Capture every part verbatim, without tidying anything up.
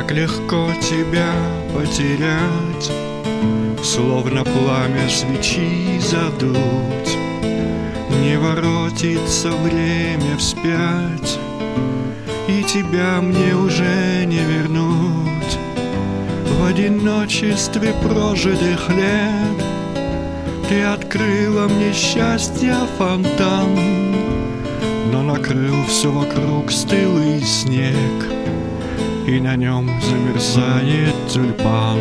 Как легко тебя потерять, словно пламя свечи задуть. Не воротится время вспять, и тебя мне уже не вернуть. В одиночестве прожитых лет ты открыла мне счастье фонтан, но накрыл все вокруг стылый снег, и на нем замерзает тюльпан.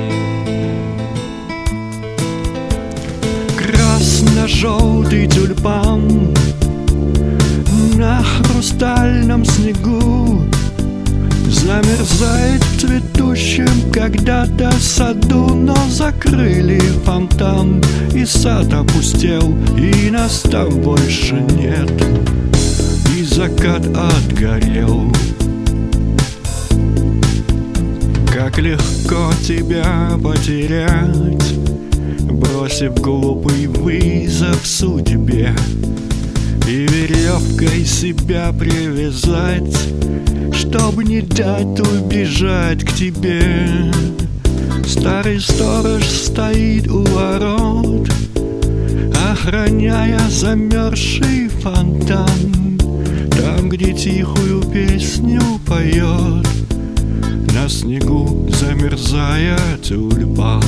Красно-желтый тюльпан на хрустальном снегу замерзает в цветущем когда-то саду, но закрыли фонтан, и сад опустел, и нас там больше нет, и закат отгорел. Как легко тебя потерять, бросив глупый вызов судьбе, и веревкой себя привязать, чтобы не дать убежать к тебе. Старый сторож стоит у ворот, охраняя замерзший фонтан, там, где тихую песню поет на снегу замерзая тюльпан.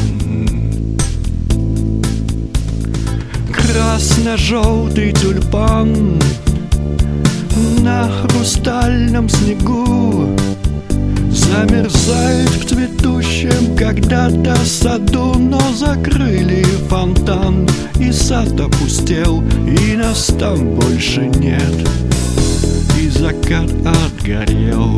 Красно-желтый тюльпан на хрустальном снегу замерзает в цветущем когда-то саду, но закрыли фонтан, и сад опустел, и нас там больше нет, и закат отгорел.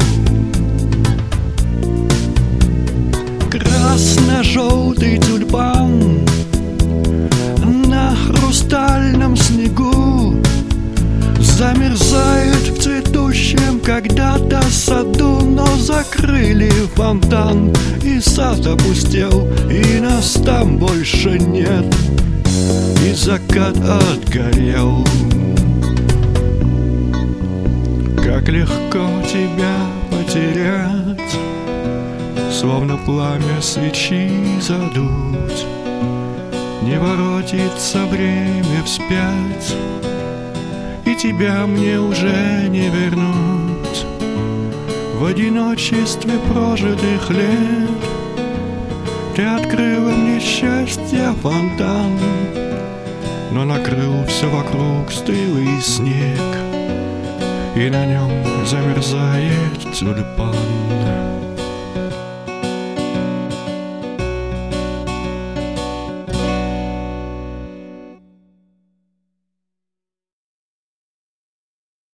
Красно-желтый тюльпан на хрустальном снегу замерзает в цветущем когда-то саду, но закрыли фонтан, и сад опустел, и нас там больше нет, и закат отгорел. Как легко тебя потерять, словно пламя свечи задуть. Не воротится время вспять, и тебя мне уже не вернуть. В одиночестве прожитых лет ты открыла мне счастье фонтан, но накрыл все вокруг стылый снег, и на нем замерзает тюльпан.